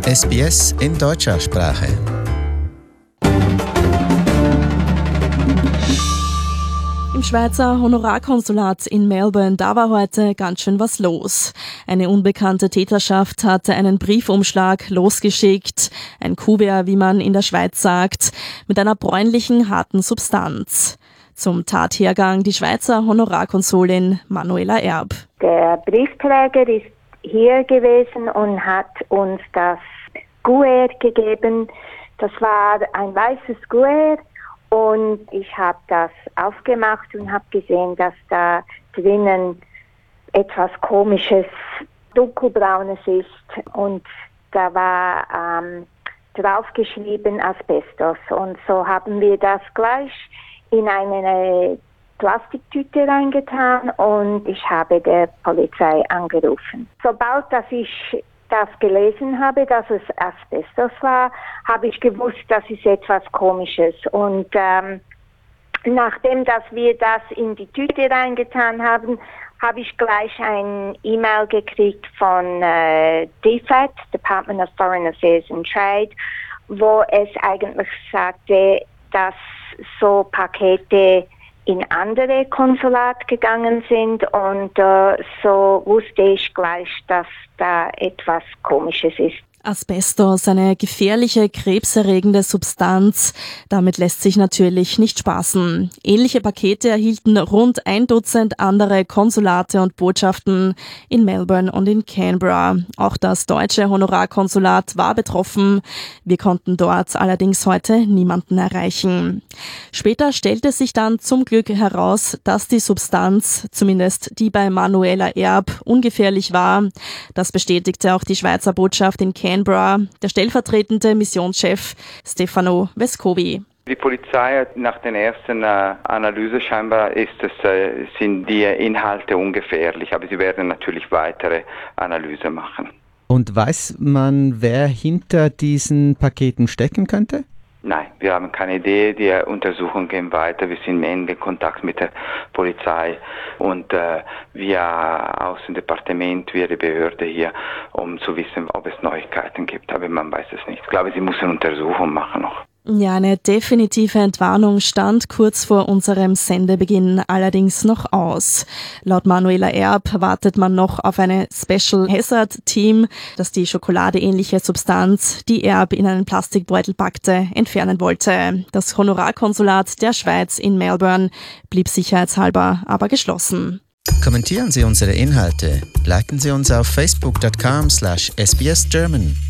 SBS in deutscher Sprache. Im Schweizer Honorarkonsulat in Melbourne, da war heute ganz schön was los. Eine unbekannte Täterschaft hatte einen Briefumschlag losgeschickt, ein Kuvert, wie man in der Schweiz sagt, mit einer bräunlichen, harten Substanz. Zum Tathergang die Schweizer Honorarkonsulin Manuela Erb. Der Briefträger ist hier gewesen und hat uns das Kuvert gegeben. Das war ein weißes Kuvert. Und ich habe das aufgemacht und habe gesehen, dass da drinnen etwas Komisches, dunkelbraunes ist. Und da war draufgeschrieben Asbestos. Und so haben wir das gleich in eine Plastiktüte reingetan und ich habe der Polizei angerufen. Sobald dass ich das gelesen habe, dass es Asbestos war, habe ich gewusst, das ist etwas Komisches. Und nachdem dass wir das in die Tüte reingetan haben, habe ich gleich ein E-Mail gekriegt von DFAT, Department of Foreign Affairs and Trade, wo es eigentlich sagte, dass so Pakete in andere Konsulat gegangen sind und so wusste ich gleich, dass da etwas Komisches ist. Asbestos, eine gefährliche, krebserregende Substanz. Damit lässt sich natürlich nicht spaßen. Ähnliche Pakete erhielten rund 1 Dutzend andere Konsulate und Botschaften in Melbourne und in Canberra. Auch das deutsche Honorarkonsulat war betroffen. Wir konnten dort allerdings heute niemanden erreichen. Später stellte sich dann zum Glück heraus, dass die Substanz, zumindest die bei Manuela Erb, ungefährlich war. Das bestätigte auch die Schweizer Botschaft in Canberra, der stellvertretende Missionschef Stefano Vescovi. Die Polizei hat nach der ersten Analyse scheinbar sind die Inhalte ungefährlich, aber sie werden natürlich weitere Analyse machen. Und weiß man, wer hinter diesen Paketen stecken könnte? Nein, wir haben keine Idee. Die Untersuchungen gehen weiter. Wir sind in engem Kontakt mit der Polizei und via Außendepartement, via die Behörde hier, um zu wissen, ob es Neuigkeiten gibt. Aber man weiß es nicht. Ich glaube, sie müssen Untersuchungen machen noch. Ja, eine definitive Entwarnung stand kurz vor unserem Sendebeginn allerdings noch aus. Laut Manuela Erb wartet man noch auf eine Special Hazard Team, das die schokoladeähnliche Substanz, die Erb in einen Plastikbeutel packte, entfernen wollte. Das Honorarkonsulat der Schweiz in Melbourne blieb sicherheitshalber aber geschlossen. Kommentieren Sie unsere Inhalte, liken Sie uns auf facebook.com/sbsgerman.